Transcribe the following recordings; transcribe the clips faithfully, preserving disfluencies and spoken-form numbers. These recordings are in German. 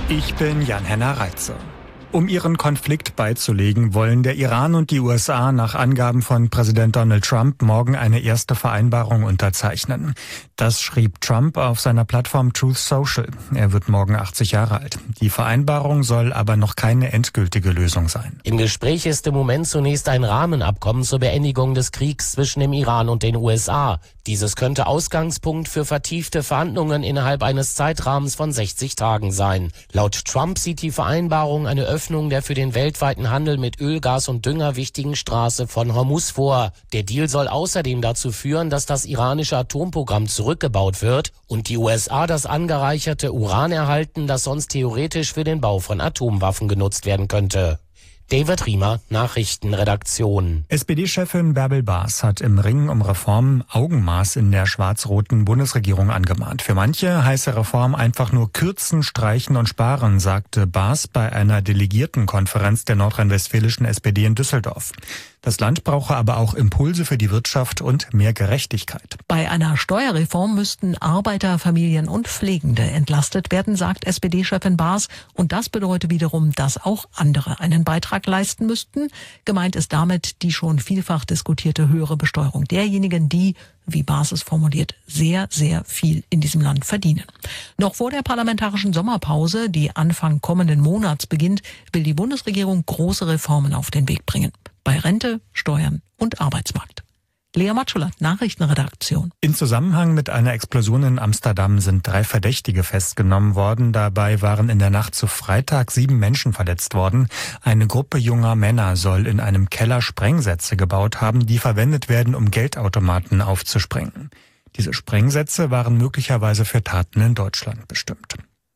Ich bin Jan-Henner Reitze. Um ihren Konflikt beizulegen, wollen der Iran und die U S A nach Angaben von Präsident Donald Trump morgen eine erste Vereinbarung unterzeichnen. Das schrieb Trump auf seiner Plattform Truth Social. Er wird morgen achtzig Jahre alt. Die Vereinbarung soll aber noch keine endgültige Lösung sein. Im Gespräch ist im Moment zunächst ein Rahmenabkommen zur Beendigung des Kriegs zwischen dem Iran und den U S A. Dieses könnte Ausgangspunkt für vertiefte Verhandlungen innerhalb eines Zeitrahmens von sechzig Tagen sein. Laut Trump sieht die Vereinbarung eine Öffnung der für den weltweiten Handel mit Öl, Gas und Dünger wichtigen Straße von Hormuz vor. Der Deal soll außerdem dazu führen, dass das iranische Atomprogramm zurückgebaut wird und die U S A das angereicherte Uran erhalten, das sonst theoretisch für den Bau von Atomwaffen genutzt werden könnte. David Riemer, Nachrichtenredaktion. S P D-Chefin Bärbel Baas hat im Ringen um Reformen Augenmaß in der schwarz-roten Bundesregierung angemahnt. Für manche heiße Reform einfach nur kürzen, streichen und sparen, sagte Baas bei einer Delegiertenkonferenz der nordrhein-westfälischen S P D in Düsseldorf. Das Land brauche aber auch Impulse für die Wirtschaft und mehr Gerechtigkeit. Bei einer Steuerreform müssten Arbeiter, Familien und Pflegende entlastet werden, sagt S P D-Chefin Baas. Und das bedeutet wiederum, dass auch andere einen Beitrag leisten müssten. Gemeint ist damit die schon vielfach diskutierte höhere Besteuerung derjenigen, die, wie Baas es formuliert, sehr, sehr viel in diesem Land verdienen. Noch vor der parlamentarischen Sommerpause, die Anfang kommenden Monats beginnt, will die Bundesregierung große Reformen auf den Weg bringen. Bei Rente, Steuern und Arbeitsmarkt. Lea Matschula, Nachrichtenredaktion. In Zusammenhang mit einer Explosion in Amsterdam sind drei Verdächtige festgenommen worden. Dabei waren in der Nacht zu Freitag sieben Menschen verletzt worden. Eine Gruppe junger Männer soll in einem Keller Sprengsätze gebaut haben, die verwendet werden, um Geldautomaten aufzusprengen. Diese Sprengsätze waren möglicherweise für Taten in Deutschland bestimmt.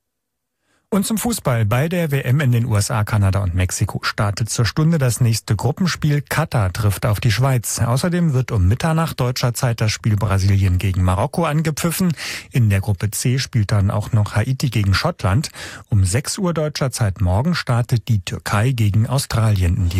Und zum Fußball. Bei der W M in den U S A, Kanada und Mexiko startet zur Stunde das nächste Gruppenspiel. Katar trifft auf die Schweiz. Außerdem wird um Mitternacht deutscher Zeit das Spiel Brasilien gegen Marokko angepfiffen. In der Gruppe C spielt dann auch noch Haiti gegen Schottland. Um sechs Uhr deutscher Zeit morgen startet die Türkei gegen Australien in die